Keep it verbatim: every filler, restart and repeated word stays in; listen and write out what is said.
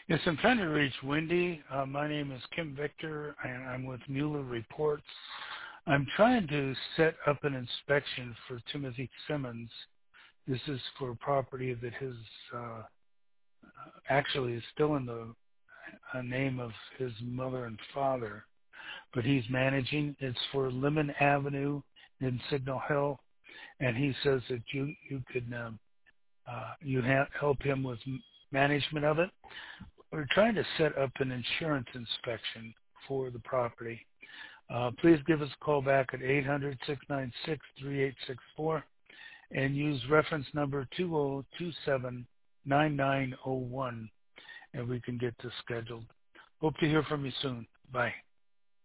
Yes, I'm trying to reach Wendy. Uh, my name is Kim Victor, and I'm with Mueller Reports. I'm trying to set up an inspection for Timothy Simmons. This is for a property that his uh, actually is still in the uh, name of his mother and father, but he's managing. It's for Lemon Avenue in Signal Hill, and he says that you you could um, uh, you ha- help him with m- management of it. We're trying to set up an insurance inspection for the property. Uh, please give us a call back at eight hundred, six nine six, three eight six four and use reference number two zero two seven nine nine zero one, and we can get this scheduled. Hope to hear from you soon. Bye.